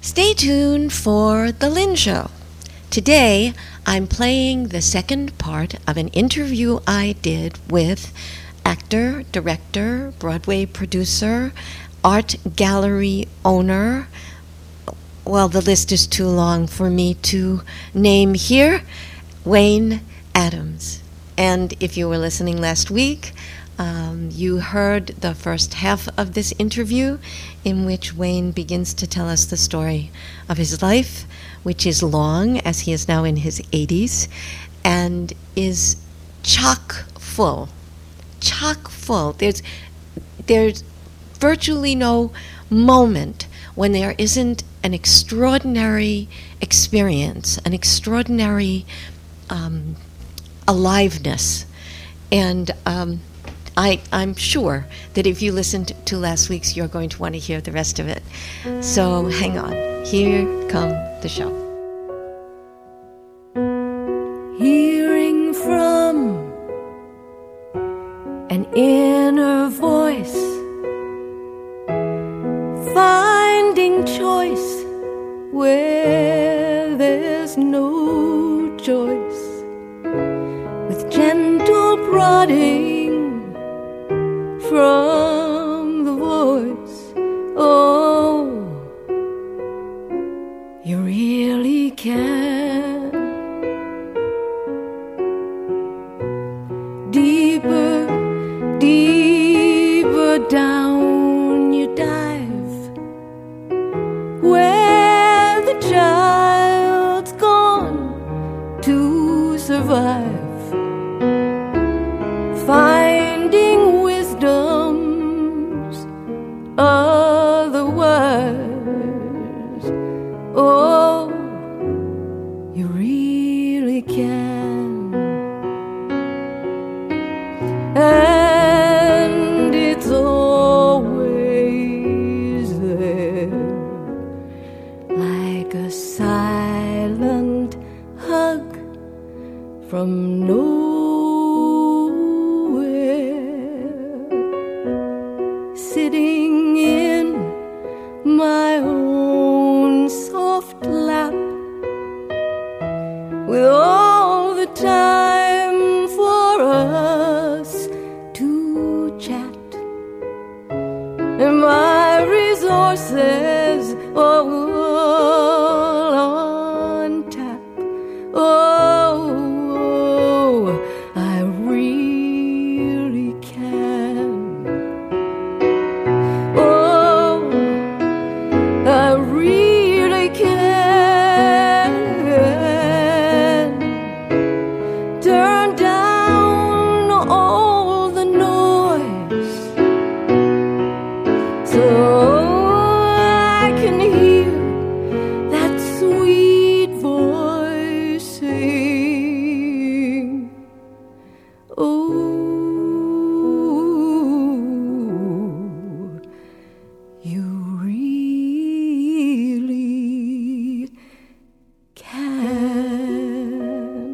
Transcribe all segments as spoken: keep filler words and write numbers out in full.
Stay tuned for The Lynn Show. Today, I'm playing the second part of an interview I did with actor, director, Broadway producer, art gallery owner. Well, the list is too long for me to name here. Wayne Adams. And if you were listening last week, um, you heard the first half of this interview in which Wayne begins to tell us the story of his life, which is long, as he is now in his eighties, and is chock full. Chock full. There's, there's virtually no moment when there isn't an extraordinary experience, an extraordinary um, aliveness. And um, I, I'm sure that if you listened to last week's, you're going to want to hear the rest of it. So hang on. Here come the show. Hearing from an inner voice, finding choice where there's no choice, with gentle prodding from the voice. Oh, you really can. Deeper, deeper down you dive, where the child's gone to survive, finding wisdom's otherwise. Oh, you really can. And it's always there, like a silent hug from nowhere, sitting in my own soft lap, with all the time for us to chat, and my resources all on tap. Oh, I really can. Oh, I really can. Turn down all the noise so I can hear that sweet voice sing. Oh, you really can.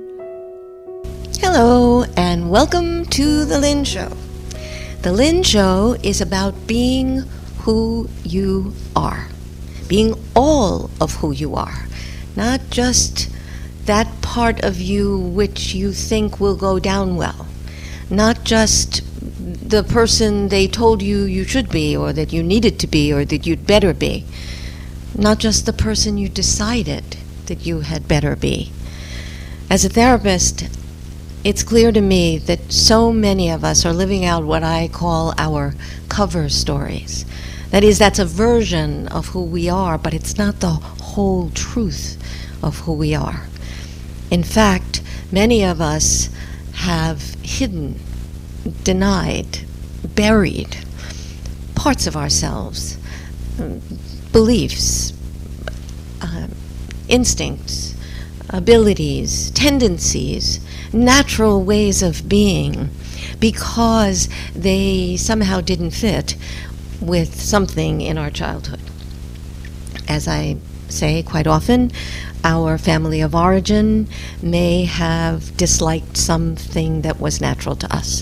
Hello, and welcome to The Lynn Show. The Lynn Show is about being who you are, being all of who you are, not just that part of you which you think will go down well, not just the person they told you you should be, or that you needed to be, or that you'd better be, not just the person you decided that you had better be. As a therapist, it's clear to me that so many of us are living out what I call our cover stories. That is, that's a version of who we are, but it's not the whole truth of who we are. In fact, many of us have hidden, denied, buried parts of ourselves, beliefs, uh, instincts, abilities, tendencies, natural ways of being, because they somehow didn't fit with something in our childhood. As I say quite often, our family of origin may have disliked something that was natural to us.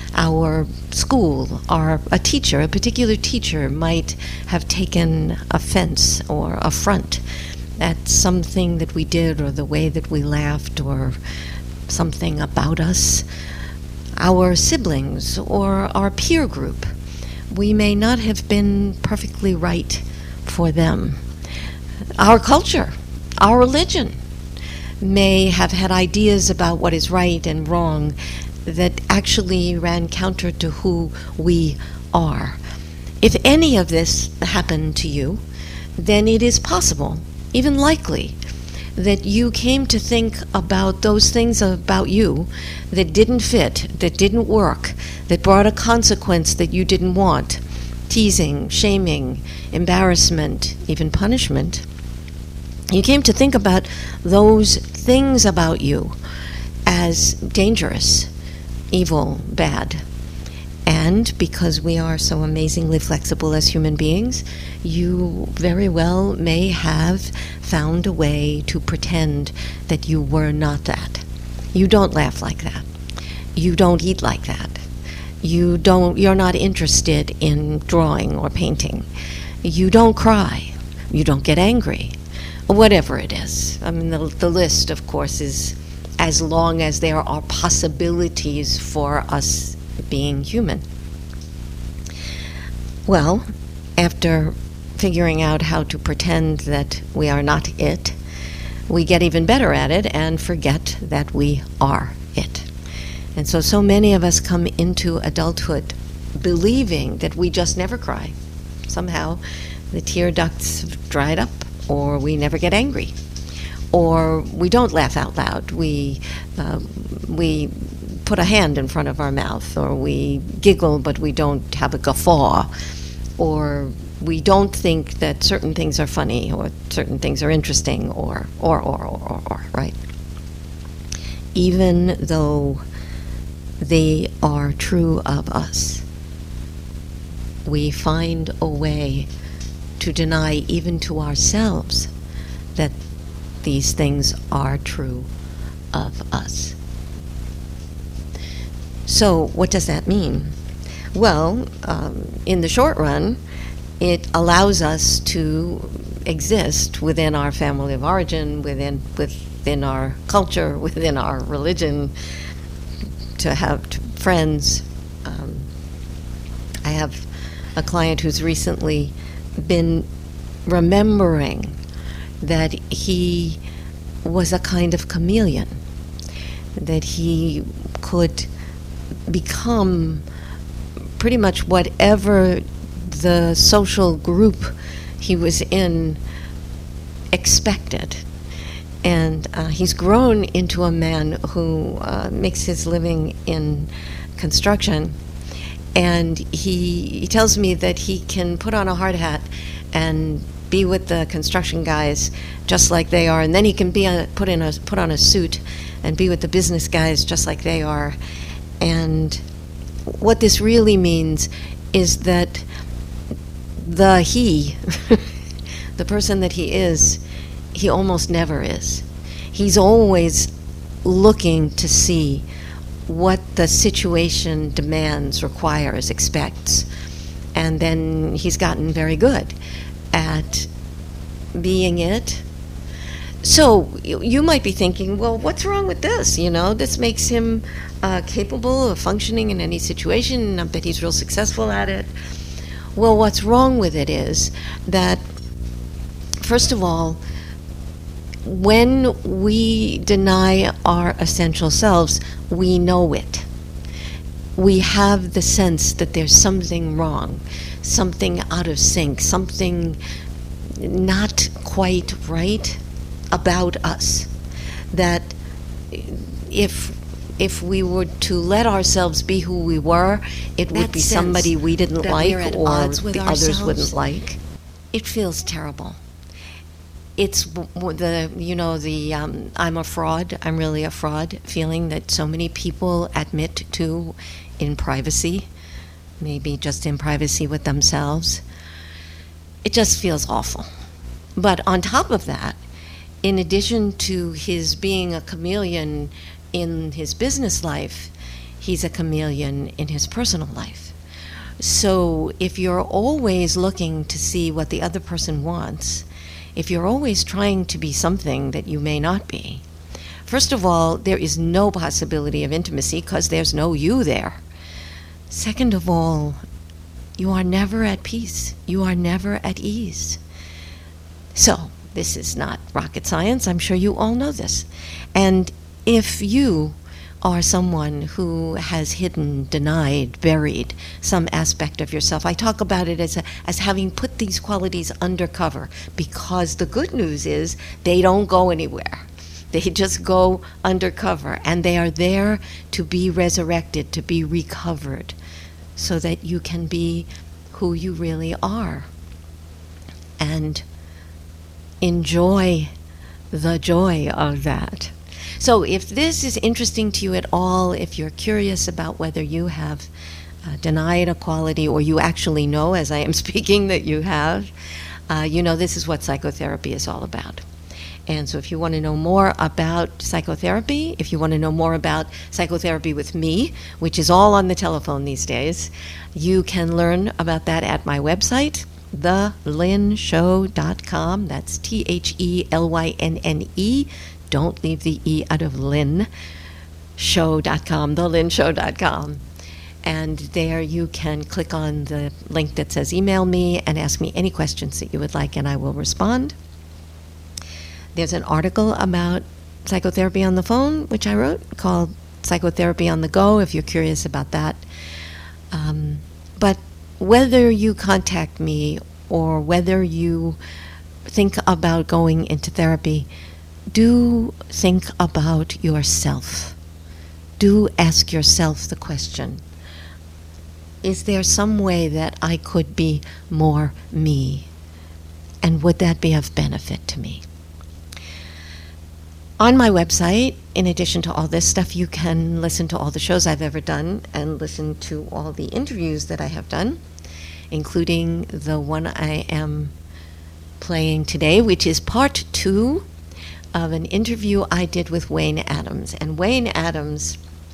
our school, our a teacher, a particular teacher might have taken offense or affront at something that we did or the way that we laughed or something about us. Our siblings or our peer group, we may not have been perfectly right for them. Our culture, our religion, may have had ideas about what is right and wrong that actually ran counter to who we are. If any of this happened to you, then it is possible, even likely, that you came to think about those things about you that didn't fit, that didn't work, that brought a consequence that you didn't want, teasing, shaming, embarrassment, even punishment. You came to think about those things about you as dangerous, evil, bad. And because we are so amazingly flexible as human beings, you very well may have found a way to pretend that you were not that. You don't laugh like that. You don't eat like that. You don't, you're not interested in drawing or painting. You don't cry. You don't get angry. Whatever it is. I mean, the, the list, of course, is as long as there are possibilities for us being human. Well, after figuring out how to pretend that we are not it, we get even better at it and forget that we are it. And so, so many of us come into adulthood believing that we just never cry. Somehow the tear ducts have dried up, or we never get angry, or we don't laugh out loud. We uh, we put a hand in front of our mouth, or we giggle but we don't have a guffaw, or we don't think that certain things are funny or certain things are interesting, or or or or or, or right? Even though they are true of us, we find a way to deny even to ourselves that these things are true of us. So what does that mean? Well, um, in the short run, it allows us to exist within our family of origin, within within our culture, within our religion, to have t- friends. Um, I have a client who's recently been remembering that he was a kind of chameleon, that he could become pretty much whatever the social group he was in expected. And uh, he's grown into a man who uh, makes his living in construction. And he, he tells me that he can put on a hard hat and be with the construction guys just like they are, and then he can be a, put in a put on a suit and be with the business guys just like they are. And what this really means is that the he, the person that he is, he almost never is. He's always looking to see what the situation demands, requires, expects. And then he's gotten very good at being it. So you, you might be thinking, well, what's wrong with this? You know, this makes him uh, capable of functioning in any situation. I bet he's real successful at it. Well, what's wrong with it is that, first of all, when we deny our essential selves, we know it. We have the sense that there's something wrong, something out of sync, something not quite right about us. That if if we were to let ourselves be who we were, it would That be sense somebody we didn't that like we're at or odds with the others ourselves. wouldn't like. It feels terrible. It's w- w- the, you know, the um, I'm a fraud, I'm really a fraud feeling that so many people admit to in privacy, maybe just in privacy with themselves. It just feels awful. But on top of that, in addition to his being a chameleon in his business life, he's a chameleon in his personal life. So if you're always looking to see what the other person wants, if you're always trying to be something that you may not be, first of all, there is no possibility of intimacy because there's no you there. Second of all, you are never at peace. You are never at ease. So, this is not rocket science. I'm sure you all know this. And if you are someone who has hidden, denied, buried some aspect of yourself, I talk about it as a, as having put these qualities undercover, because the good news is they don't go anywhere. They just go undercover, and they are there to be resurrected, to be recovered, so that you can be who you really are and enjoy the joy of that. So if this is interesting to you at all, if you're curious about whether you have uh, denied a quality, or you actually know, as I am speaking, that you have, uh, you know this is what psychotherapy is all about. And so if you want to know more about psychotherapy, if you want to know more about psychotherapy with me, which is all on the telephone these days, you can learn about that at my website, the lynn show dot com. That's T H E L Y N N E. Don't leave the E out of Lynn. show dot com, the lynn show dot com. And there you can click on the link that says email me and ask me any questions that you would like, and I will respond. There's an article about psychotherapy on the phone, which I wrote, called Psychotherapy on the Go, if you're curious about that. Um, but whether you contact me or whether you think about going into therapy, do think about yourself. Do ask yourself the question, is there some way that I could be more me? And would that be of benefit to me? On my website, in addition to all this stuff, you can listen to all the shows I've ever done and listen to all the interviews that I have done, including the one I am playing today, which is part two of an interview I did with Wayne Adams. And Wayne Adams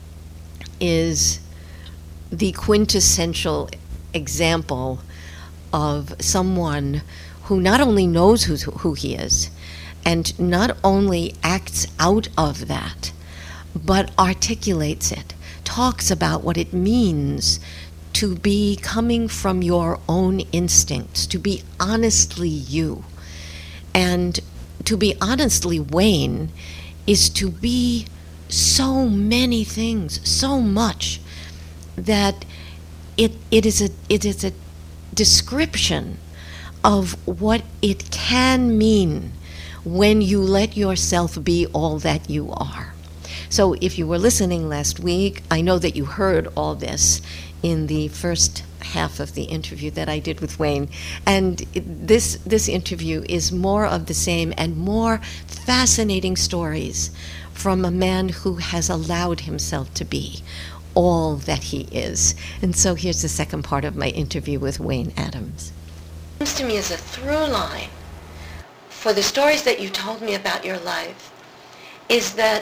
is the quintessential example of someone who not only knows who's, who he is, and not only acts out of that, but articulates it, talks about what it means to be coming from your own instincts, to be honestly you. And to be honestly Wayne is to be so many things, so much, that it it is a it is a description of what it can mean when you let yourself be all that you are. So if you were listening last week, I know that you heard all this in the first half of the interview that I did with Wayne. And this this interview is more of the same and more fascinating stories from a man who has allowed himself to be all that he is. And so here's the second part of my interview with Wayne Adams. It seems to me as a through line for the stories that you told me about your life is that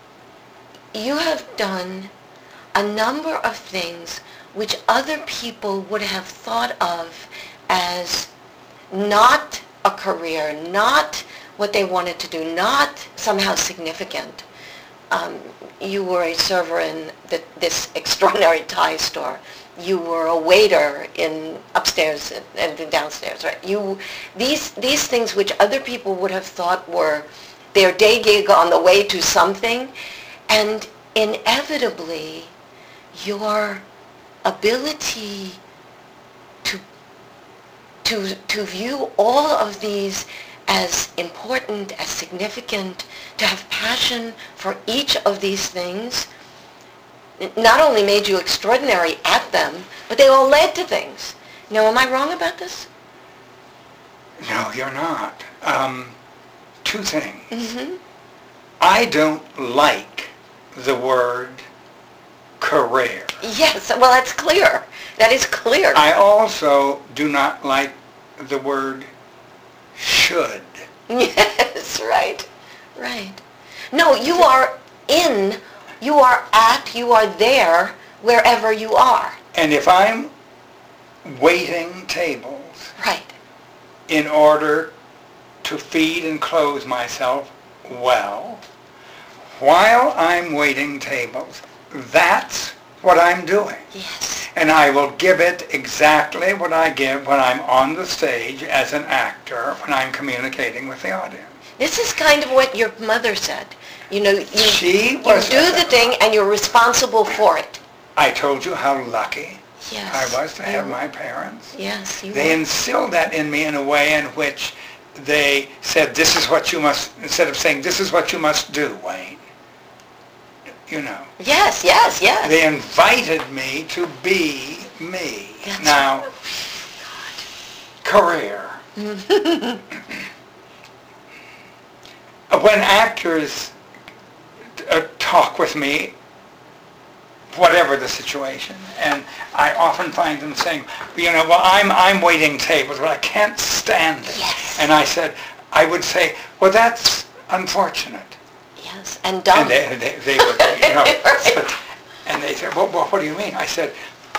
you have done a number of things which other people would have thought of as not a career, not what they wanted to do, not somehow significant. Um, you were a server in the, this extraordinary Thai store. You were a waiter in upstairs and, and downstairs, right? You, these these things which other people would have thought were their day gig on the way to something, and inevitably, your ability to to to view all of these as important, as significant, to have passion for each of these things, not only made you extraordinary at them, but they all led to things. Now, am I wrong about this? No, you're not. Um, two things. Mm-hmm. I don't like the word career. Yes, well, that's clear. That is clear. I also do not like the word should. Yes, right, right. No, you are in You are at, you are there, wherever you are. And if I'm waiting tables Right. in order to feed and clothe myself well, while I'm waiting tables, that's what I'm doing. Yes. And I will give it exactly what I give when I'm on the stage as an actor, when I'm communicating with the audience. This is kind of what your mother said. You know, you, She you was- do the thing and you're responsible for it. I told you how lucky Yes. I was to have you- my parents. Yes, you They were. instilled that in me in a way in which they said, this is what you must, instead of saying, this is what you must do, Wayne. You know. Yes, yes, yes. They invited me to be me. That's Now, right. career. When actors uh, talk with me, whatever the situation, and I often find them saying, you know, well, I'm I'm waiting tables, but I can't stand it. Yes. And I said, I would say, well, that's unfortunate. Yes, and dumb. And they, they, they would, you know, Right. and they said, well, well, what do you mean? I said,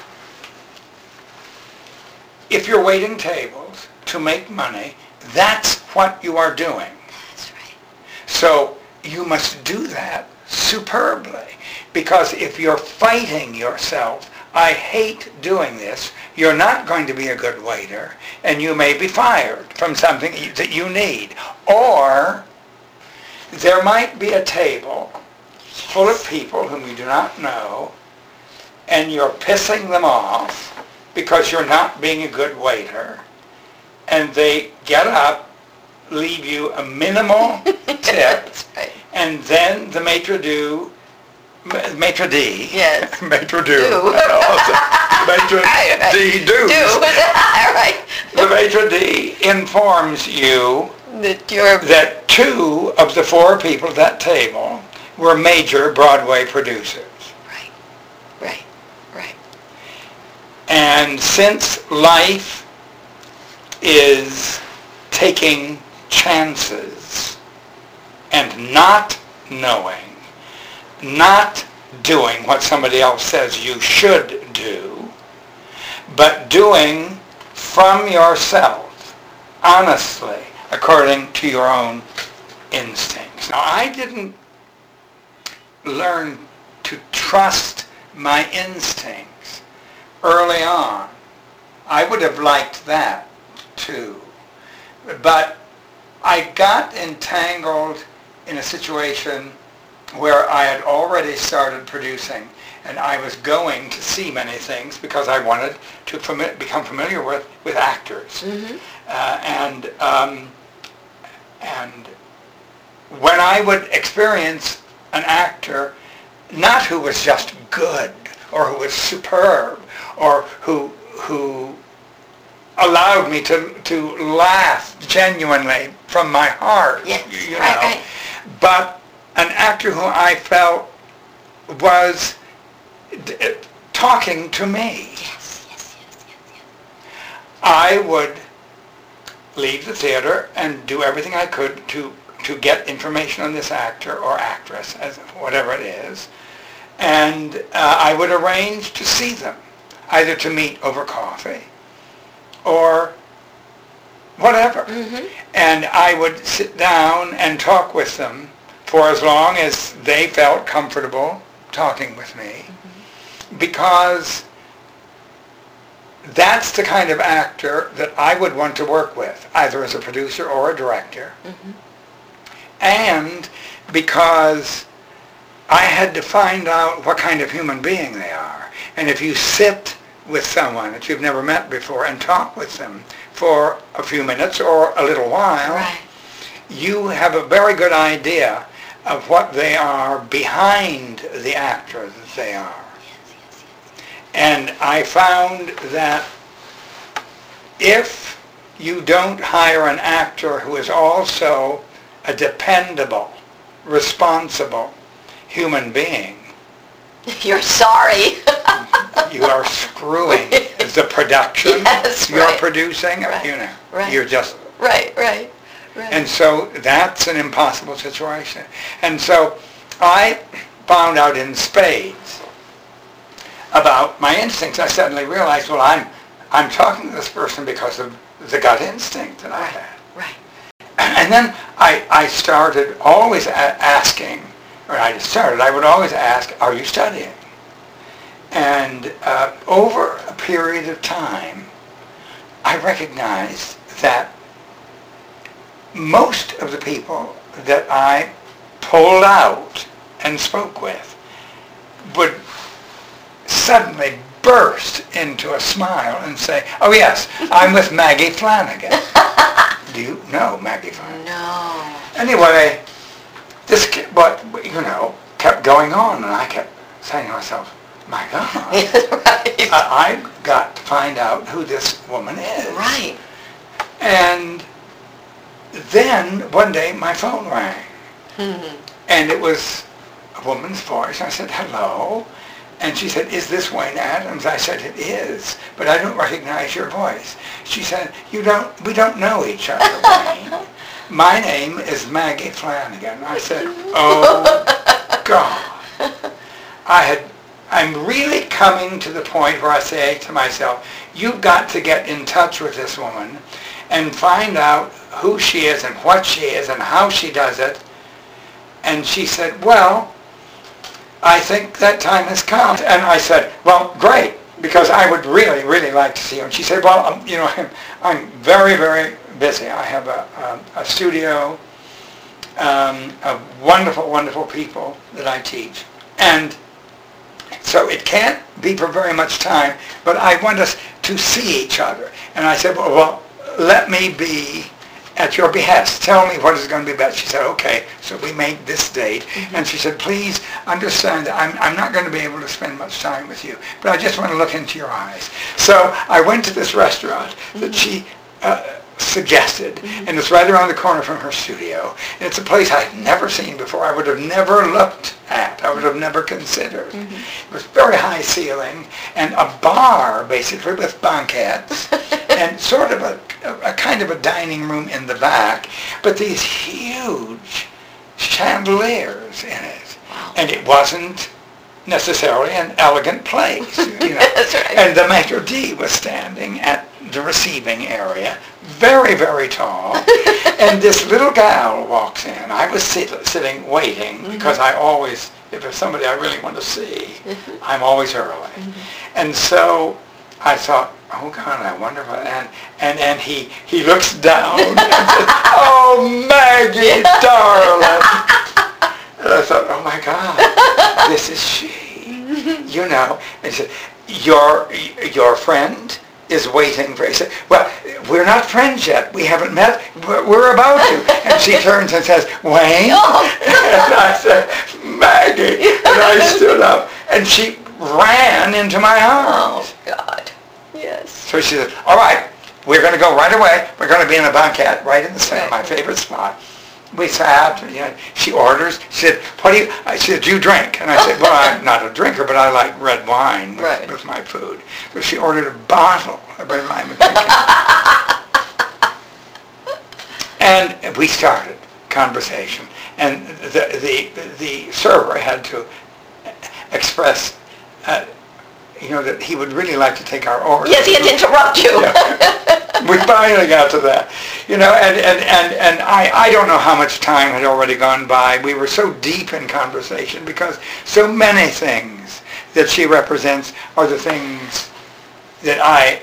if you're waiting tables to make money, that's what you are doing. That's right. So you must do that superbly. Because if you're fighting yourself, I hate doing this, you're not going to be a good waiter, and you may be fired from something that you need. Or there might be a table full of people whom you do not know, and you're pissing them off because you're not being a good waiter, and they get up, leave you a minimal tip, That's right. and then the maitre d', maitre d', Yes. maitre d', Do. maitre d' Do. do, All right. the maitre d' informs you That you're... that two of the four people at that table were major Broadway producers. Right, right, right. And since life is taking chances and not knowing, not doing what somebody else says you should do, but doing from yourself, honestly, according to your own instincts. Now, I didn't learn to trust my instincts early on. I would have liked that too. But I got entangled in a situation where I had already started producing, and I was going to see many things because I wanted to fami- become familiar with, with actors. Mm-hmm. Uh, and um, and when I would experience an actor, not who was just good or who was superb or who who allowed me to, to laugh genuinely from my heart, Yes, you, you right, know, right. but an actor who I felt was d- talking to me. Yes, yes, yes, yes, yes. I would leave the theater and do everything I could to to get information on this actor or actress, as whatever it is, and uh, I would arrange to see them, either to meet over coffee or whatever. Mm-hmm. And I would sit down and talk with them for as long as they felt comfortable talking with me, mm-hmm. because that's the kind of actor that I would want to work with, either as a producer or a director. Mm-hmm. And because I had to find out what kind of human being they are. And if you sit with someone that you've never met before and talk with them for a few minutes or a little while, Right. you have a very good idea of what they are behind the actor that they are. Yes, yes, yes. And I found that if you don't hire an actor who is also a dependable, responsible human being, You're sorry. you are screwing the production Yes, you're right. producing. Right, You know, right. you're just. Right, right, right. And so that's an impossible situation. And so I found out in spades about my instincts. I suddenly realized, well, I'm I'm talking to this person because of the gut instinct that I had. Right. And then I, I started always a- asking, or I just started, I would always ask, are you studying? And uh, over a period of time, I recognized that most of the people that I pulled out and spoke with would suddenly burst into a smile and say, oh yes, I'm with Maggie Flanagan. Do you know Maggie Flanagan? No. Anyway, this, ke- but you know, kept going on, and I kept saying to myself, my God, Right. I, I got to find out who this woman is. Right. And then one day my phone rang, Mhm. and it was a woman's voice. I said, hello. And she said, is this Wayne Adams? I said, it is, but I don't recognize your voice. She said, you don't, we don't know each other, Wayne. My name is Maggie Flanagan. I said, oh, God. I had, I'm really coming to the point where I say to myself, you've got to get in touch with this woman and find out who she is and what she is and how she does it. And she said, well, I think that time has come. And I said, well, great, because I would really, really like to see you. And she said, well, um, you know, I'm, I'm very, very busy. I have a, a, a studio, um, of wonderful, wonderful people that I teach. And so it can't be for very much time, but I want us to see each other. And I said, well, well let me be at your behest. Tell me what is going to be best. She said, okay. So we made this date. Mm-hmm. And she said, please understand that I'm, I'm not going to be able to spend much time with you, but I just want to look into your eyes. So I went to this restaurant mm-hmm. that she uh, suggested, mm-hmm. and it's right around the corner from her studio. And it's a place I had never seen before. I would have never looked at. I would have never considered. Mm-hmm. It was very high ceiling, and a bar, basically, with banquettes, and sort of a, a, a kind of a dining room in the back, but these huge chandeliers in it. Wow. And it wasn't necessarily an elegant place. You know. That's right. And the maitre d' was standing at the receiving area, very, very tall, and this little gal walks in. I was sit, sitting waiting mm-hmm. because I always, if there's somebody I really want to see, mm-hmm. I'm always early. Mm-hmm. And so I thought, oh God, I wonder what, and, and, and he, he looks down and says, oh Maggie, darling. And I thought, oh my God, this is she, you know. And he said, your, your friend is waiting for you. He said, well, we're not friends yet. We haven't met. We're, we're about to. And she turns and says, Wayne? Oh. And I said, Maggie. And I stood up, and she ran into my arms. Oh, God. Yes. So she said, all right, we're going to go right away. We're going to be in a banquette right in the center, my favorite spot. We sat, you know, she orders. She said, what do you, I said, do you drink? And I said, well, I'm not a drinker, but I like red wine with, right. with my food. So she ordered a bottle of red wine with drinking. And we started conversation. And the, the, the server had to express, uh, you know, that he would really like to take our order. Yes, he had to interrupt you. Yeah. We finally got to that. You know, and, and, and, and I, I don't know how much time had already gone by. We were so deep in conversation because so many things that she represents are the things that I,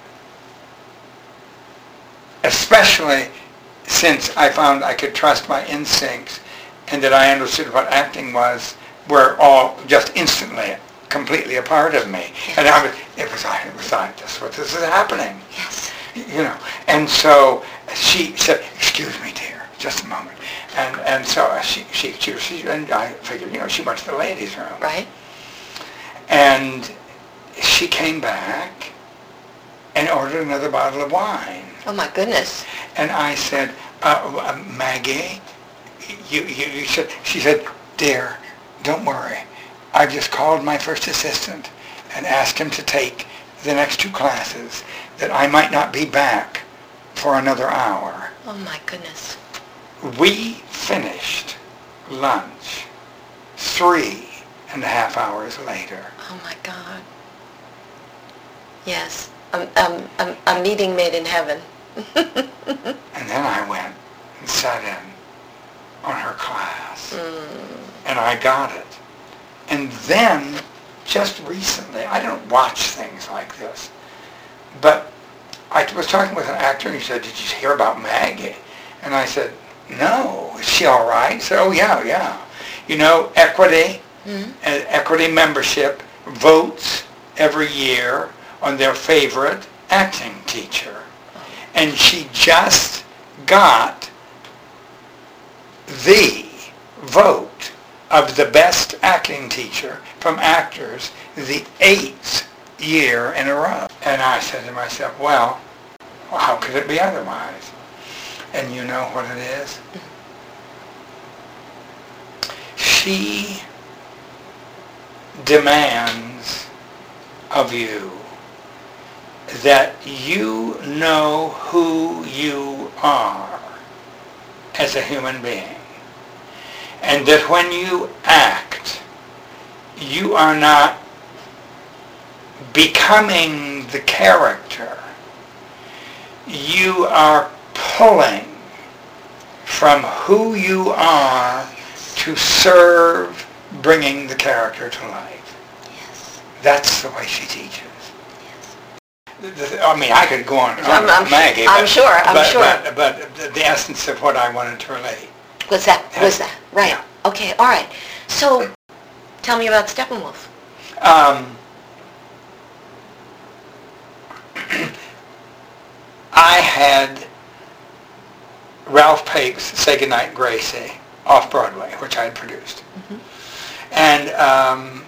especially since I found I could trust my instincts and that I understood what acting was, were all just instantly completely a part of me. Yes. And I was, it was, it was like, this, what this is happening. Yes. You know, and so she said, excuse me, dear, just a moment. And and so she, she, she, she, and I figured, you know, she went to the ladies' room. Right. And she came back and ordered another bottle of wine. Oh, my goodness. And I said, uh, Maggie, you, you, you said, she said, dear, don't worry. I've just called my first assistant and asked him to take the next two classes, that I might not be back for another hour. Oh my goodness. We finished lunch three and a half hours later. Oh my God. Yes. A, a, a, a meeting made in heaven. And then I went and sat in on her class. Mm. And I got it. And then, just recently, I don't watch things like this, but I was talking with an actor and he said, "Did you hear about Maggie?" And I said, "No. Is she all right?" He said, "Oh, yeah, yeah. You know, Equity, Mm-hmm. uh, Equity membership votes every year on their favorite acting teacher. And she just got the vote of the best acting teacher from actors the eighth year in a row." And I said to myself, well, well, how could it be otherwise? And you know what it is? She demands of you that you know who you are as a human being. And that when you act, you are not becoming the character. You are pulling from who you are to serve bringing the character to life. Yes. That's the way she teaches. Yes. I mean, I could go on and I'm, on I'm, with Maggie, I'm but, sure. I'm but, sure. But, but the essence of what I wanted to relate. Was that? Was that right? Yeah. Okay. All right. So, tell me about Steppenwolf. Um, I had Ralph Pape's Say Goodnight Gracie off Broadway, which I had produced. Mm-hmm. And um,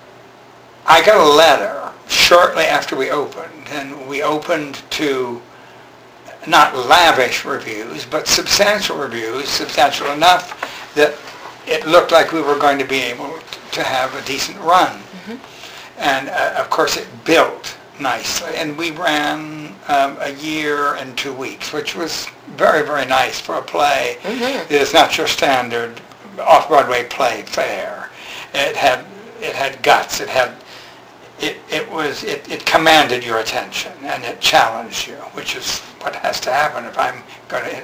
I got a letter shortly after we opened, and we opened to not lavish reviews, but substantial reviews, substantial enough that it looked like we were going to be able to have a decent run. Mm-hmm. And uh, of course it built nicely, and we ran um, a year and two weeks, which was very, very nice for a play. Mm-hmm. It is not your standard off-Broadway play fare. It had it had guts. It had it it was it, it commanded your attention, and it challenged you, which is what has to happen if I'm going to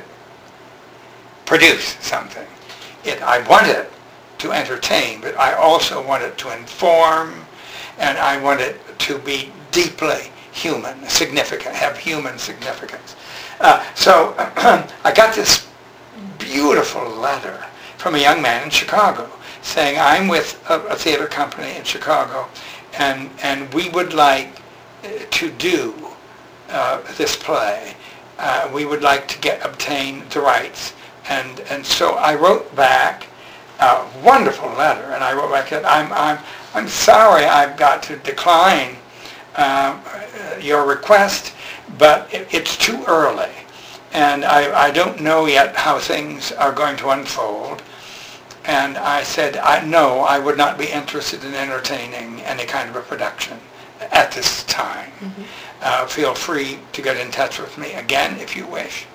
produce something. It I want it to entertain, but I also want it to inform, and I want it to be deeply human, significant, have human significance. Uh, so I got this beautiful letter from a young man in Chicago saying, "I'm with a, a theater company in Chicago, and and we would like to do uh, this play. Uh, we would like to get obtain the rights." And and so I wrote back a wonderful letter, and I wrote back that I'm I'm I'm sorry I've got to decline uh, your request, but it, it's too early, and I I don't know yet how things are going to unfold. And I said, I no, I would not be interested in entertaining any kind of a production at this time. Mm-hmm. Uh, feel free to get in touch with me again if you wish.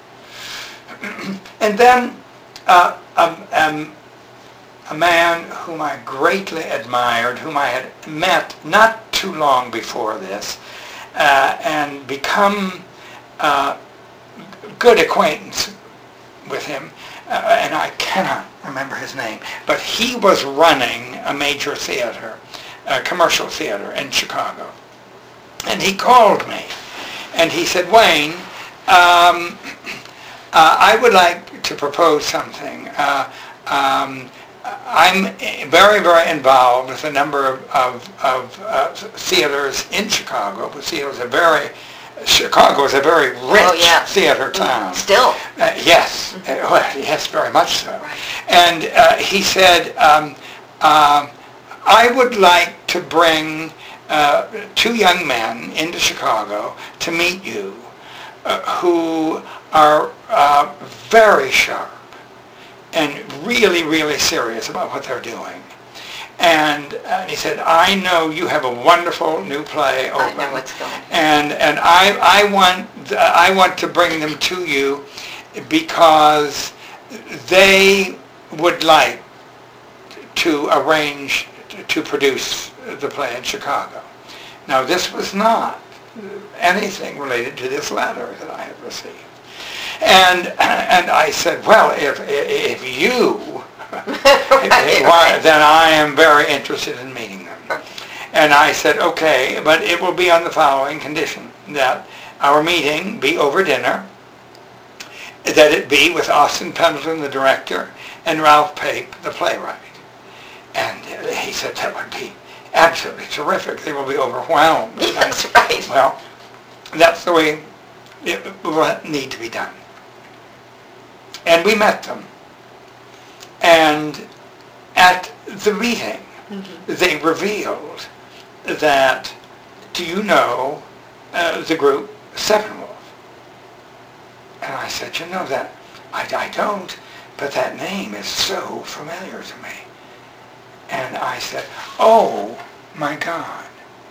And then uh, um, um, a man whom I greatly admired, whom I had met not too long before this, uh, and become uh, good acquaintance with him, uh, and I cannot remember his name, but he was running a major theater, a commercial theater in Chicago. And he called me, and he said, "Wayne, um, uh, I would like to propose something. Uh, um, I'm very, very involved with a number of, of, of uh, theaters in Chicago. The theaters are very, Chicago is a very rich oh, yeah. theater town. Still. Uh, yes, mm-hmm. uh, well, yes, very much so. Right. And uh, he said, um, uh, I would like to bring uh, two young men into Chicago to meet you uh, who are uh, very sharp and really, really serious about what they're doing. And uh, he said, I know you have a wonderful new play open. I know what's going on. And and I I want I want to bring them to you because they would like to arrange to produce the play in Chicago. Now, this was not anything related to this letter that I had received. And and I said, well, if if you, right, why, then I am very interested in meeting them. And I said, okay, but it will be on the following condition, that our meeting be over dinner, that it be with Austin Pendleton, the director, and Ralph Pape, the playwright. And he said, that would be absolutely terrific. They will be overwhelmed. That's and, right. Well, that's the way it will need to be done. And we met them. And at the meeting, mm-hmm. they revealed that, do you know uh, the group Steppenwolf? And I said, you know that, I, I don't, but that name is so familiar to me. And I said, oh my God.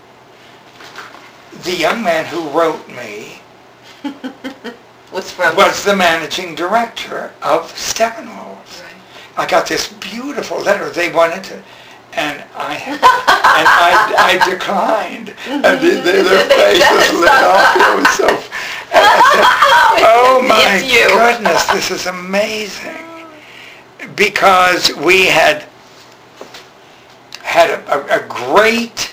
The young man who wrote me was, from was the managing director of Steppenwolf. Right. I got this beautiful letter. They wanted to, and I and I, I declined. And they, they, their faces lit up. It was so. And I said, oh my goodness, this is amazing. Because we had had a, a, a great,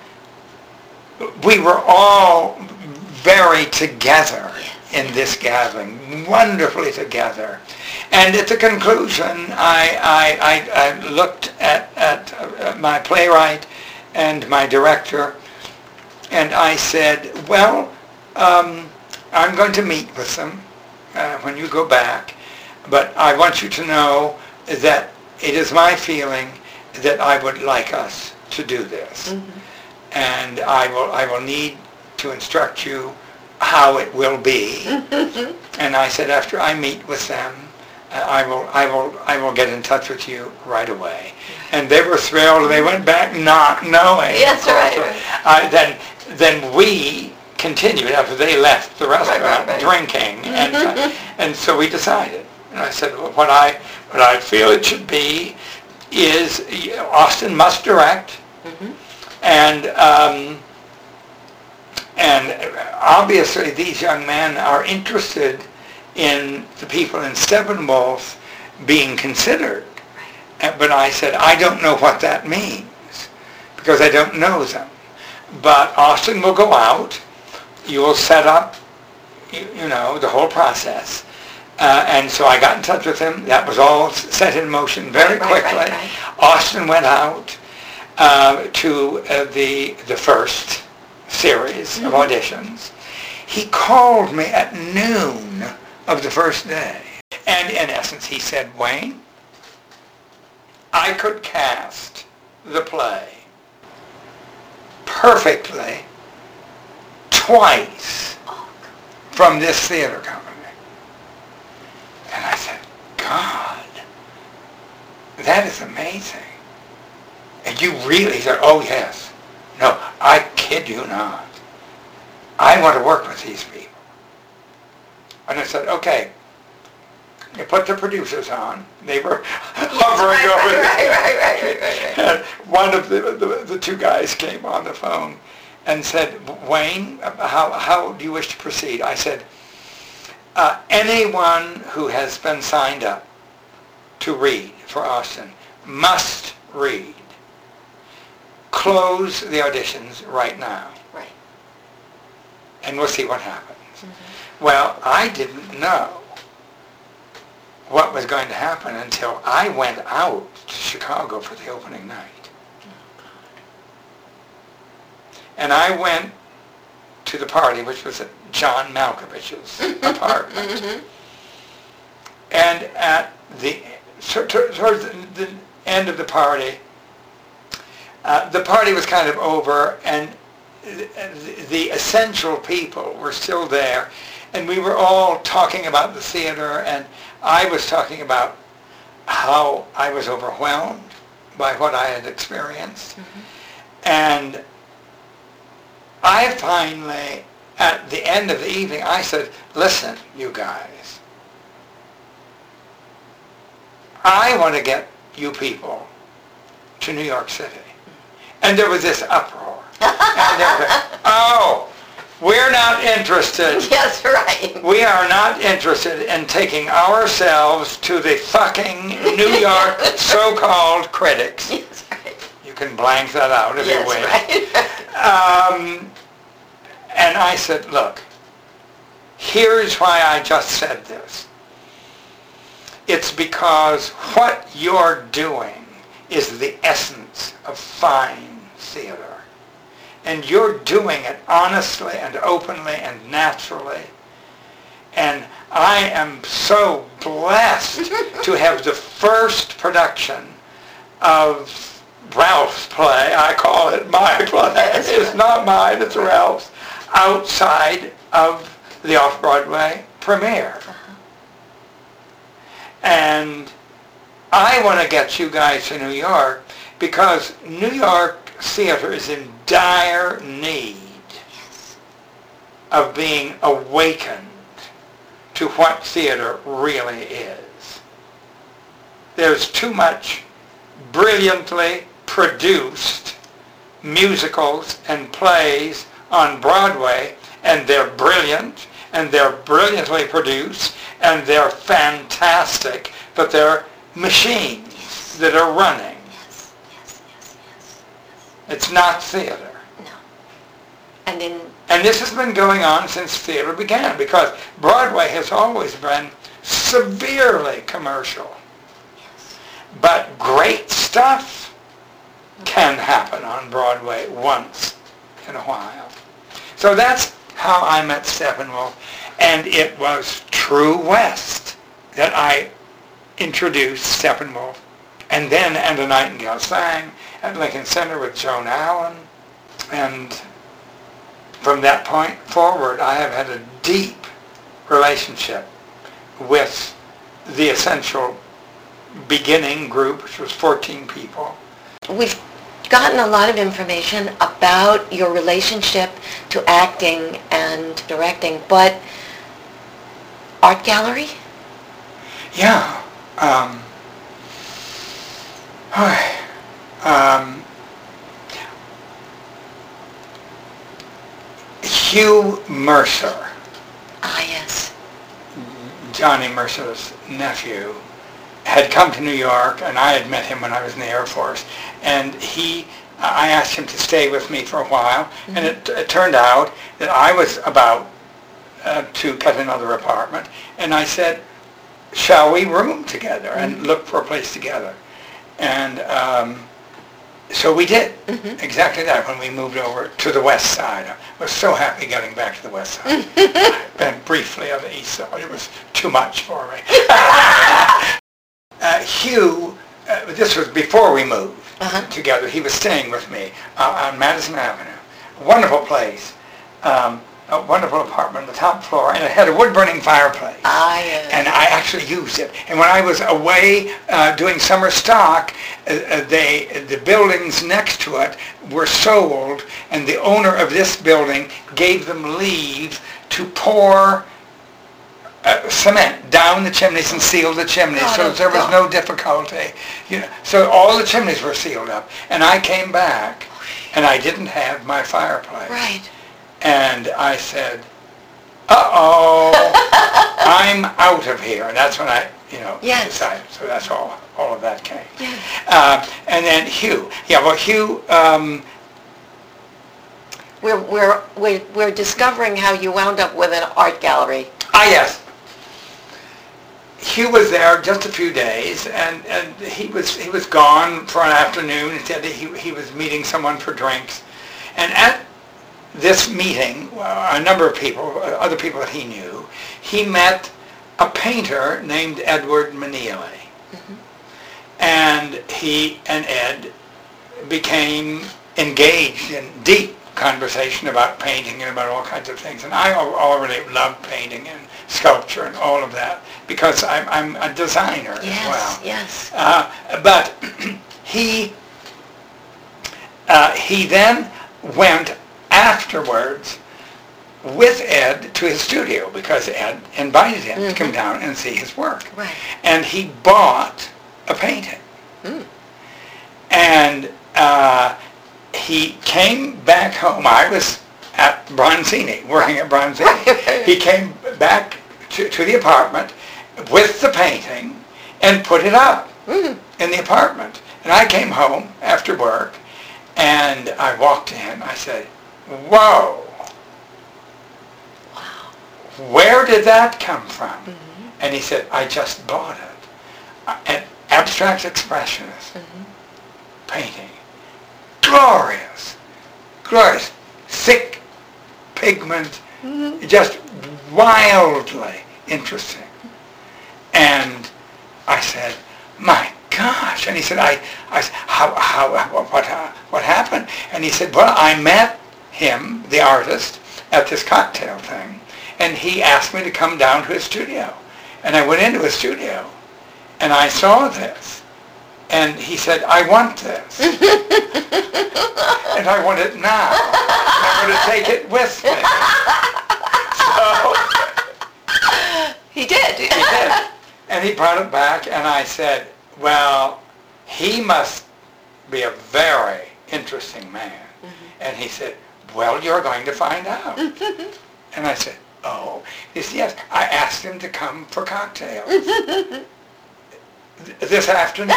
we were all very together in this gathering, wonderfully together. And at the conclusion, I, I, I, I looked at, at uh, my playwright and my director, and I said, well, um, I'm going to meet with them uh, when you go back, but I want you to know that it is my feeling that I would like us to do this. Mm-hmm. And I will, I will need to instruct you how it will be. And I said, after I meet with them, uh, I will, I will, I will get in touch with you right away. And they were thrilled. They went back not knowing. Yes, right. right. Uh, then, then we continued after they left the restaurant right, right, right. drinking, and uh, and so we decided. And I said, well, what I what I feel it should be is Austin must direct, mm-hmm. and. Um, And obviously these young men are interested in the people in Steppenwolf being considered. But I said, I don't know what that means, because I don't know them. But Austin will go out, you will set up, you, you know, the whole process. Uh, and so I got in touch with him. That was all set in motion very right, quickly. Right, right, right. Austin went out uh, to uh, the the first series mm-hmm. of auditions. He called me at noon of the first day. And in essence, he said, Wayne, I could cast the play perfectly twice from this theater company. And I said, God, that is amazing. And you really said, oh yes. No, I kid you not. I want to work with these people. And I said, okay. You put the producers on. They were hovering right, over right, there. Right, right, right, right, right. And one of the, the the two guys came on the phone and said, Wayne, how, how do you wish to proceed? I said, uh, anyone who has been signed up to read for Austin must read. Close the auditions right now. Right. And we'll see what happens. Mm-hmm. Well, I didn't know what was going to happen until I went out to Chicago for the opening night. Oh, and I went to the party, which was at John Malkovich's apartment. Mm-hmm. And at the, towards the end of the party, Uh, the party was kind of over, and the, the essential people were still there, and we were all talking about the theater, and I was talking about how I was overwhelmed by what I had experienced. Mm-hmm. And I finally, at the end of the evening, I said, listen, you guys, I want to get you people to New York City. And there was this uproar. And there was, oh, we're not interested. Yes, right. We are not interested in taking ourselves to the fucking New York so-called critics. Yes, right. You can blank that out if Yes, you wish. right. Um, and I said, look, here's why I just said this. It's because what you're doing is the essence of fine theater. And you're doing it honestly and openly and naturally. And I am so blessed to have the first production of Ralph's play. I call it my play. Yes, It's right. not mine, it's Ralph's. Outside of the Off-Broadway premiere. Uh-huh. And I want to get you guys to New York because New York theater is in dire need Yes. of being awakened to what theater really is. There's too much brilliantly produced musicals and plays on Broadway, and they're brilliant, and they're brilliantly produced, and they're fantastic, but they're machines Yes. that are running. Yes, yes, yes, yes. It's not theater. No. And then, And this has been going on since theater began, because Broadway has always been severely commercial. yes. But great stuff can happen on Broadway once in a while. So that's how I met Steppenwolf. And it was True West that I introduced Steppenwolf. And then And a Nightingale Sang at Lincoln Center with Joan Allen. And from that point forward, I have had a deep relationship with the essential beginning group, which was fourteen people. We've gotten a lot of information about your relationship to acting and directing, but art gallery? Yeah. Um, um, Hugh Mercer, Ah, yes. Johnny Mercer's nephew, had come to New York, and I had met him when I was in the Air Force. And he, I asked him to stay with me for a while, mm-hmm. and it, it turned out that I was about uh, to get another apartment, and I said, shall we room together and mm-hmm. look for a place together? And um, so we did mm-hmm. exactly that when we moved over to the West Side. I was so happy getting back to the West Side. I've been briefly on the East Side. It was too much for me. uh, Hugh, uh, this was before we moved uh-huh. together. He was staying with me uh, on Madison Avenue. Wonderful place. Um, a wonderful apartment on the top floor, and it had a wood-burning fireplace. Ah, yes. And I actually used it. And when I was away uh, doing summer stock, uh, they, the buildings next to it were sold, and the owner of this building gave them leave to pour uh, cement down the chimneys and seal the chimneys, oh, so there was God. no difficulty. You know, so all the chimneys were sealed up. And I came back, and I didn't have my fireplace. Right. And I said, uh-oh, I'm out of here. And that's when I, you know, yes. decided. So that's all, all of that came. Yes. Uh, and then Hugh. Yeah, well, Hugh... Um, we're, we're, we're, we're discovering how you wound up with an art gallery. Ah, yes. Hugh was there just a few days, and, and he was he was gone for an afternoon. He said he, he was meeting someone for drinks. And at this meeting, a number of people, other people that he knew, he met a painter named Edward Manili. Mm-hmm. And he and Ed became engaged in deep conversation about painting and about all kinds of things. And I already loved painting and sculpture and all of that because I'm, I'm a designer yes, as well. Yes, uh, But he, uh, he then went afterwards with Ed to his studio because Ed invited him mm-hmm. to come down and see his work. Right. And he bought a painting. Mm. And uh, he came back home. I was at Bronzini, working at Bronzini. He came back to, to the apartment with the painting and put it up mm-hmm. in the apartment. And I came home after work, and I walked in. I said, whoa, wow, where did that come from? Mm-hmm. And he said, I just bought it. An abstract expressionist Mm-hmm. painting. Glorious, glorious, thick pigment, Mm-hmm. just wildly interesting. And I said, my gosh. And he said, I, I said, how, how, what, uh, what happened? And he said, well, I met him, the artist, at this cocktail thing, and he asked me to come down to his studio. And I went into his studio, and I saw this. And he said, I want this. And I want it now. I want to take it with me. So He did. he did. And he brought it back, and I said, well, he must be a very interesting man. Mm-hmm. And he said, well, you're going to find out. And I said, oh. He said, yes. I asked him to come for cocktails this afternoon.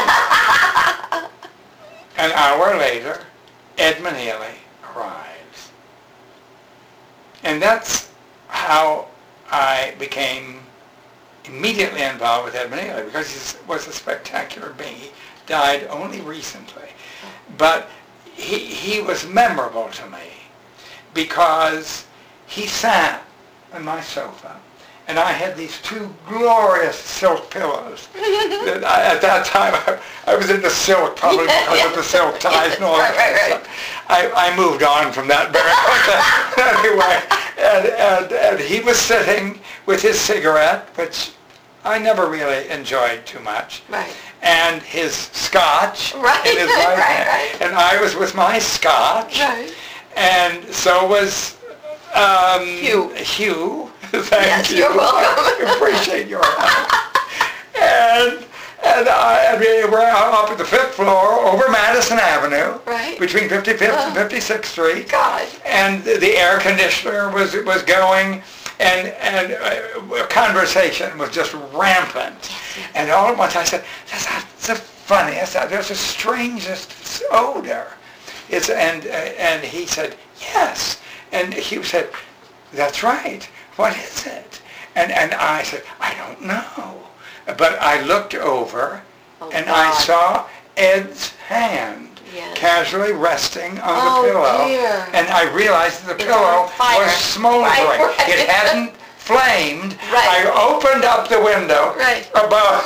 An hour later, Edmund Healy arrives. And that's how I became immediately involved with Edmund Healy, because he was a spectacular being. He died only recently. But he, he was memorable to me because he sat on my sofa, and I had these two glorious silk pillows. that I, at that time, I, I was into silk, probably Yeah, because yeah. of the silk ties and all Right, that right, kind of right. stuff. I, I moved on from that very quickly. Anyway, and, and, and he was sitting with his cigarette, which I never really enjoyed too much, Right. and his scotch Right, in his right, right, hand. right. And I was with my scotch, Right. and so was um, Hugh. Hugh. Thank Yes, you. you're welcome. I appreciate your help. and and, I, and we were up at the fifth floor over Madison Avenue, Right. between fifty-fifth Oh. and fifty-sixth Street. God. And the, the air conditioner was was going, and and uh, conversation was just rampant. And all at once I said, "That's not the funniest. There's the strangest odor." It's and uh, and he said, "Yes." And he said, "That's right. What is it?" And and I said, "I don't know." But I looked over, Oh, and God. I saw Ed's hand Yes. casually resting on Oh, the pillow. dear. And I realized that the It was pillow on fire. was smoldering. Right, right. It hadn't flamed. Right. I opened up the window Right. above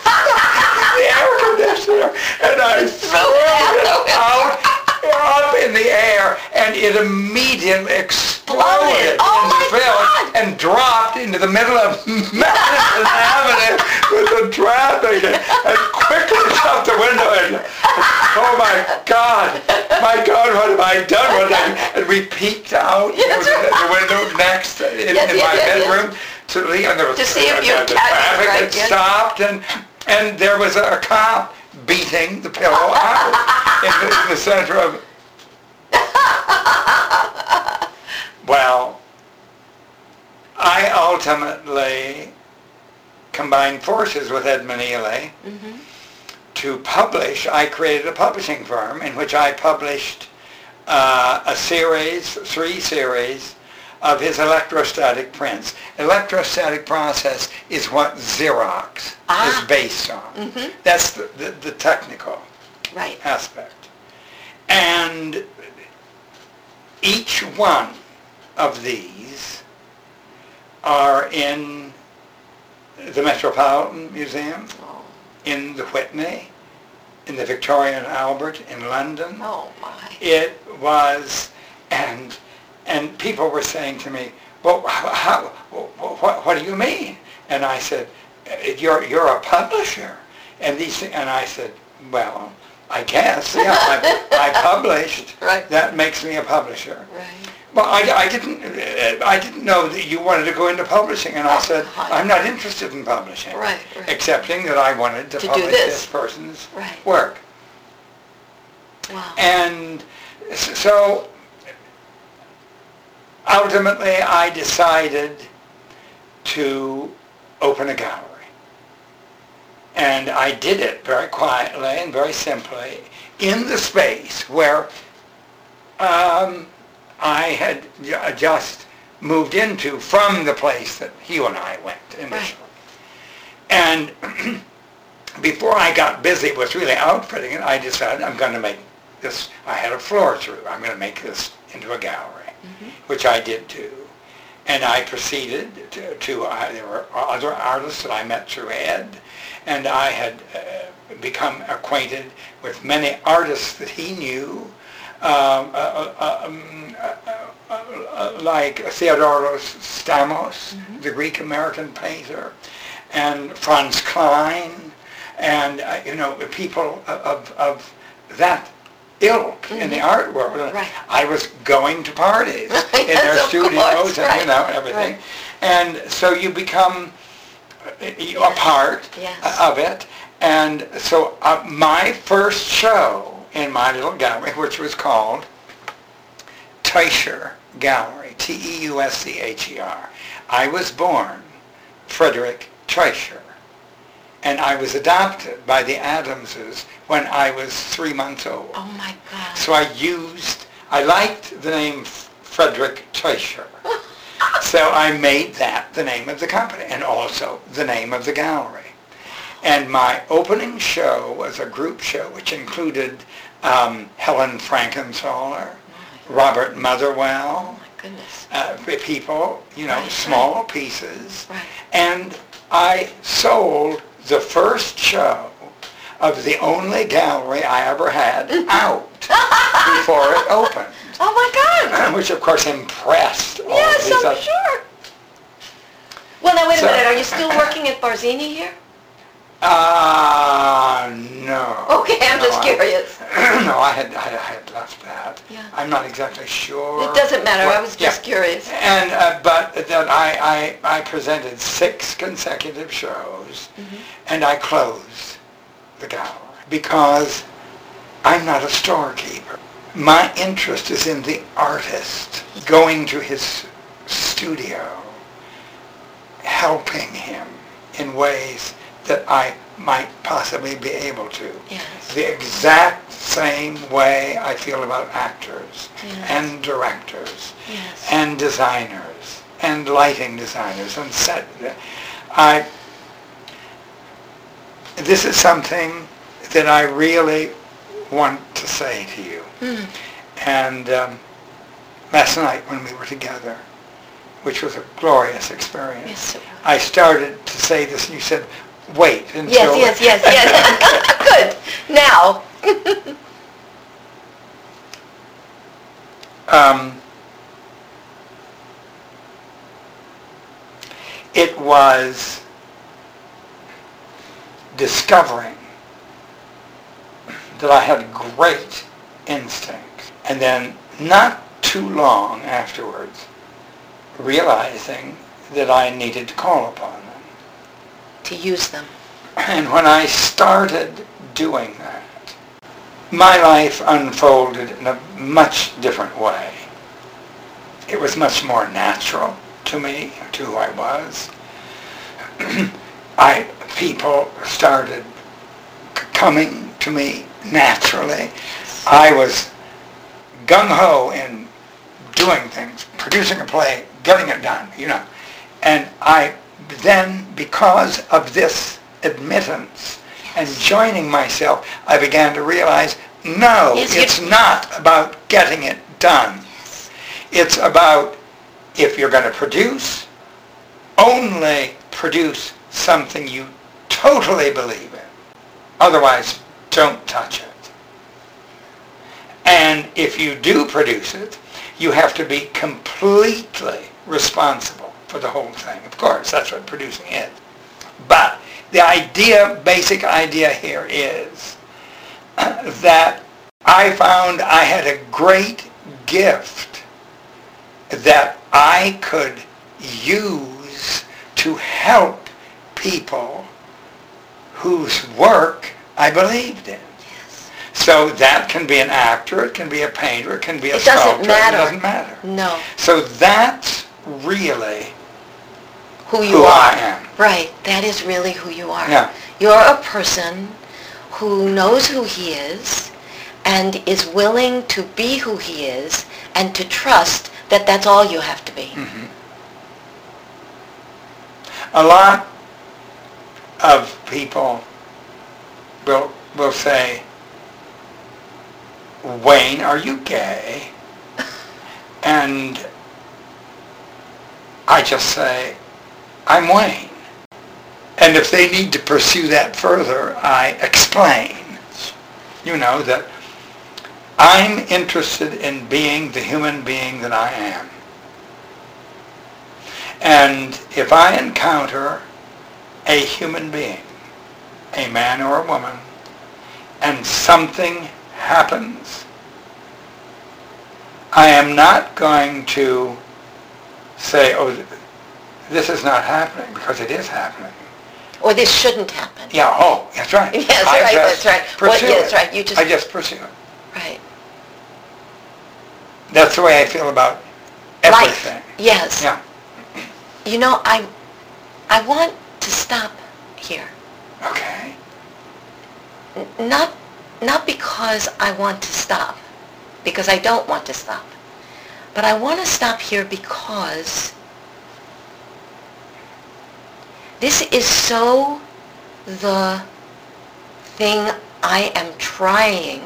the air conditioner, and I threw it out it out up in the air, and it immediately exploded Exploded. Oh, in the my field God. and dropped into the middle of Madison Avenue with the traffic, and, and quickly shut the window. And, oh my God, my God, what have I done? What have I, and we peeked out Yes, the, the right. window next in, Yes, in yes, my yes, yes. bedroom to leave, and there was To see if you the, the catch it, traffic right, had yes. stopped, and and there was a cop beating the pillow out in the, in the center of. Well, I ultimately combined forces with Edmund Healy Mm-hmm. to publish. I created a publishing firm in which I published uh, a series, three series, of his electrostatic prints. Electrostatic process is what Xerox Ah. is based on. Mhm. That's the, the, the technical Right. aspect. And each one of these are in the Metropolitan Museum, Oh. in the Whitney, in the Victoria and Albert in London. Oh my. It was, and and people were saying to me, well, how, how what, what do you mean? And I said, you're you're a publisher, and these things, and I said, well, I guess, yeah, I, I published. Right. That makes me a publisher. Right. Well, I, I didn't I didn't know that you wanted to go into publishing, and I said, God. I'm not interested in publishing. Right, right. Excepting that I wanted to, To do publish this. this person's Right. work. Wow. And So ultimately I decided to open a gallery. And I did it very quietly and very simply in the space where um, I had j- just moved into from the place that Hugh and I went initially. Right. And before I got busy with really outfitting it, I decided I'm going to make this, I had a floor through, I'm going to make this into a gallery, mm-hmm. which I did do. And I proceeded to, to uh, there were other artists that I met through Ed, and I had uh, become acquainted with many artists that he knew, um, uh, uh, um, uh, uh, uh, like Theodoros Stamos, mm-hmm. the Greek-American painter, and Franz Klein, and uh, you know, people of, of that ilk mm-hmm. in the art world. Right. I was going to parties yes, in their studios course, and right. you know everything, right. and so you become yes. a part yes. of it. And so uh, my first show in my little gallery, which was called Teuscher Gallery, T E U S C H E R. I was born Frederick Teuscher, and I was adopted by the Adamses when I was three months old. Oh my God. So I used, I liked the name Frederick Teuscher. So I made that the name of the company and also the name of the gallery. And my opening show was a group show which included um, Helen Frankenthaler, Robert Motherwell, oh my goodness. Uh, people, you know, right, small right. pieces. Right. And I sold the first show of the only gallery I ever had out before it opened. Oh my God! Which of course impressed all yes, these I'm other... sure. Well, now wait a So- minute. Are you still working at Barzini here? Uh, no. Okay, I'm No, just I- curious. no, I had, I had left that. Yeah. I'm not exactly sure. It doesn't matter. what- I was just yeah. curious. And uh, but then I, I I presented six consecutive shows, Mm-hmm. and I closed the gallery because I'm not a storekeeper. My interest is in the artist, going to his studio, helping him in ways that I might possibly be able to. Yes. The exact same way I feel about actors Yes. and directors Yes. and designers and lighting designers and set. I. This is something that I really want to say to you. Mm. And um, last night when we were together, which was a glorious experience, Yes, it was. I started to say this, and you said, "Wait until." Yes, yes, yes, yes. Good. Now. um, it was discovering that I had great instincts, and then not too long afterwards, realizing that I needed to call upon them. To use them. And when I started doing that, my life unfolded in a much different way. It was much more natural to me, to who I was. I people started c- coming to me naturally. I was gung-ho in doing things, producing a play, getting it done, you know. And I then, because of this admittance and joining myself, I began to realize, no, Yes, it's you- not about getting it done. Yes. It's about, if you're going to produce, only produce something you totally believe in. Otherwise, don't touch it. And if you do produce it, you have to be completely responsible for the whole thing. Of course, that's what producing is. But the idea, basic idea here is that I found I had a great gift that I could use to help people whose work I believed in. Yes. So that can be an actor, it can be a painter, it can be a It sculptor. doesn't matter. It doesn't matter. No. So that's really Who you who are. I am. Right. That is really who you are. Yeah. You're a person who knows who he is and is willing to be who he is and to trust that that's all you have to be. Mm-hmm. A lot of people will will say, Wayne, are you gay? And I just say, I'm Wayne. And if they need to pursue that further, I explain, you know, that I'm interested in being the human being that I am. And if I encounter a human being, a man or a woman, and something happens, I am not going to say, oh, this is not happening, because it is happening. Or this shouldn't happen. Yeah, oh, that's right. Yes, I right, just that's right. What- pursue yeah, that's it. right, you just- I just pursue it. Right. That's the way I feel about everything. Life. Yes. Yeah. You know, I, I want to stop here. Okay. N- Not, not because I want to stop, because I don't want to stop. But I want to stop here because this is so the thing I am trying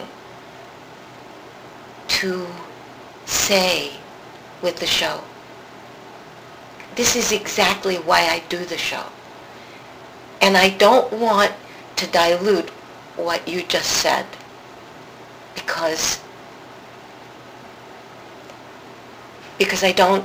to say with the show. This is exactly why I do the show. And I don't want to dilute what you just said, because because I don't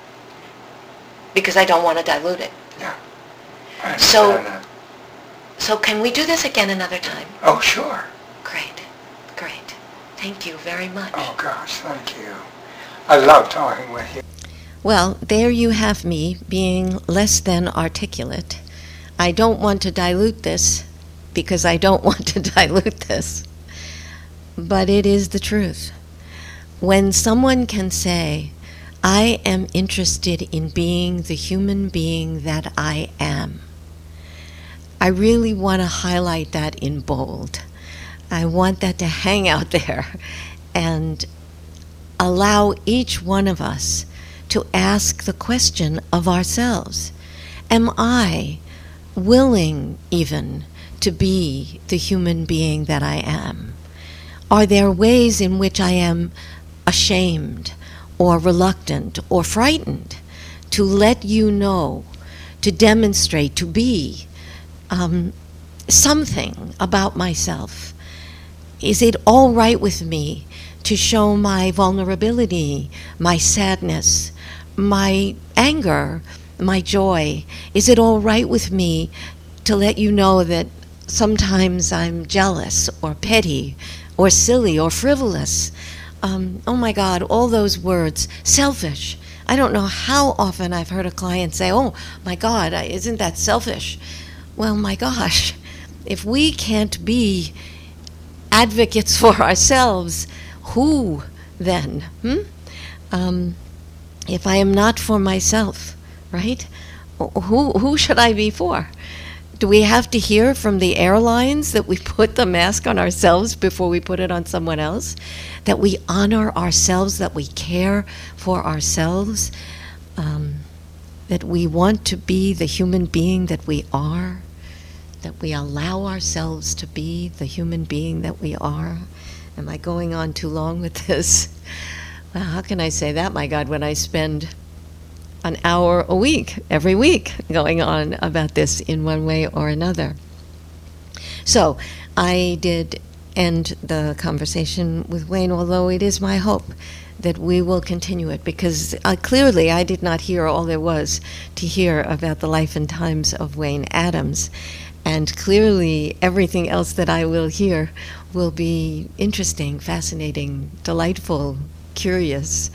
because I don't want to dilute it. Yeah. I So- understand that. So can we do this again another time? Oh, sure. Great. Great. Thank you very much. Oh, gosh, thank you. I love talking with you. Well, there you have me being less than articulate. I don't want to dilute this because I don't want to dilute this. But it is the truth. When someone can say, I am interested in being the human being that I am, I really want to highlight that in bold. I want that to hang out there and allow each one of us to ask the question of ourselves. Am I willing even to be the human being that I am? Are there ways in which I am ashamed or reluctant or frightened to let you know, to demonstrate, to be um, something about myself? Is it all right with me to show my vulnerability, my sadness, my anger, my joy? Is it all right with me to let you know that sometimes I'm jealous or petty or silly or frivolous? Um, oh my God, all those words. Selfish. I don't know how often I've heard a client say, oh my God, I- isn't that selfish? Well, my gosh, if we can't be advocates for ourselves, who then? Hmm? Um, if I am not for myself, right? Who who should I be for? Do we have to hear from the airlines that we put the mask on ourselves before we put it on someone else? That we honor ourselves, that we care for ourselves, um, that we want to be the human being that we are, that we allow ourselves to be the human being that we are? Am I going on too long with this? Well, how can I say that, my God, when I spend an hour a week, every week, going on about this in one way or another? So I did end the conversation with Wayne, although it is my hope that we will continue it, because uh, clearly I did not hear all there was to hear about the life and times of Wayne Adams. And clearly everything else that I will hear will be interesting, fascinating, delightful, curious.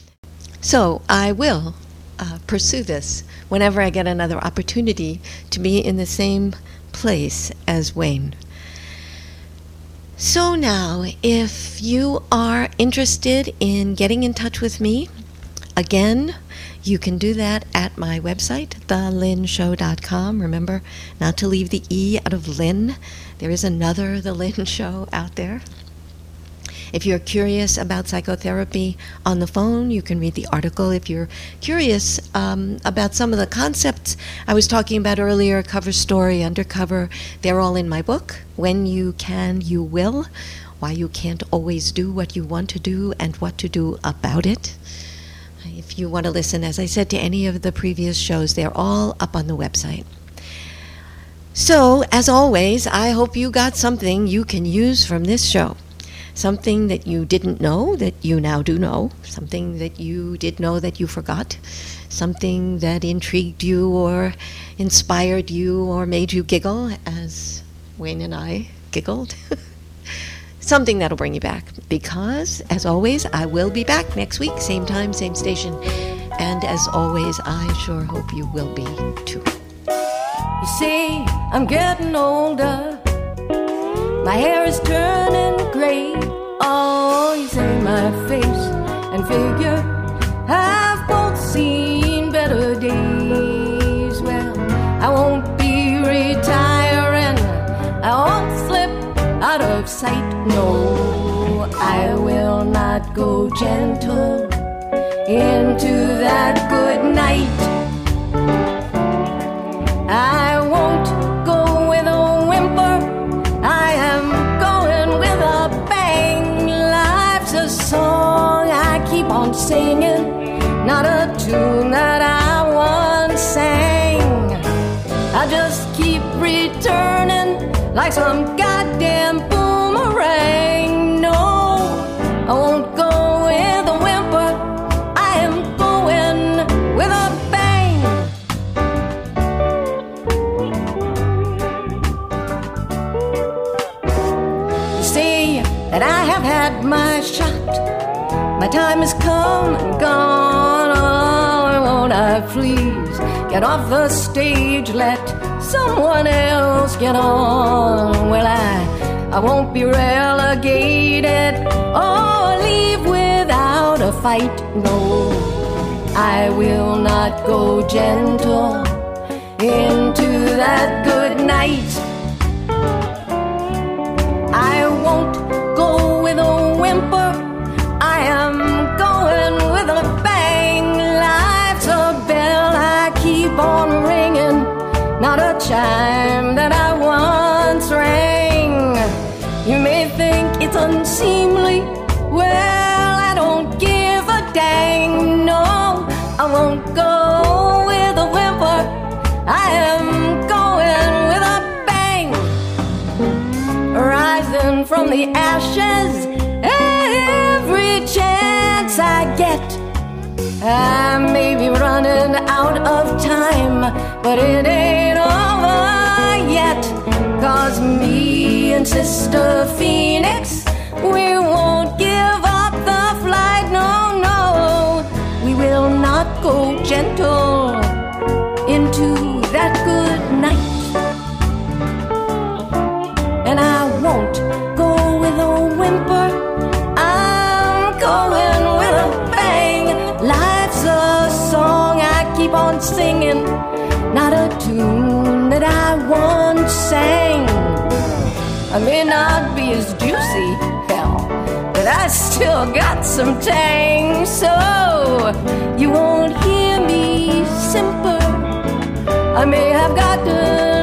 So I will uh, pursue this whenever I get another opportunity to be in the same place as Wayne. So now, if you are interested in getting in touch with me, again, you can do that at my website, the lynn show dot com. Remember not to leave the E out of Lynn. There is another The Lynn Show out there. If you're curious about psychotherapy on the phone, you can read the article. If you're curious um, about some of the concepts I was talking about earlier, cover story, undercover, they're all in my book, When You Can, You Will, Why You Can't Always Do What You Want to Do and What to Do About It. If you want to listen, as I said, to any of the previous shows, they're all up on the website. So, as always, I hope you got something you can use from this show. Something that you didn't know that you now do know. Something that you did know that you forgot. Something that intrigued you or inspired you or made you giggle, as Wayne and I giggled. Something that'll bring you back. Because, as always, I will be back next week, same time, same station. And as always, I sure hope you will be too. You see, I'm getting older. My hair is turning gray. Oh, you say my face and figure have both seen better days. Well, I won't be retiring. I won't slip out of sight. No, I will not go gentle into that good night. I won't go with a whimper. I am going with a bang. Life's a song I keep on singing, not a tune that I once sang. I just keep returning like some goddamn boomerang. No, I won't go with a whimper. I am going with a bang. That I have had my shot. My time has come and gone. Oh, won't I please get off the stage, let someone else get on? Well, I, I won't be relegated or leave without a fight. No, I will not go gentle into that good night. I won't go with a whimper. I am going with a bang. Life's a bell I keep on ringing, not a chime that I once rang. You may think it's unseemly. Well, I don't give a dang. No, I won't go with a whimper. I am going with a rising from the ashes every chance I get. I may be running out of time, but it ain't over yet. Cause me and Sister Phoenix, we won't give up the flight. No, no, we will not go gentle into that good night. And I won't go with a whimper. I'm going with a bang. Life's a song I keep on singing, not a tune that I once sang. I may not be as juicy, hell, but I still got some tang. So you won't hear me simper. I may have gotten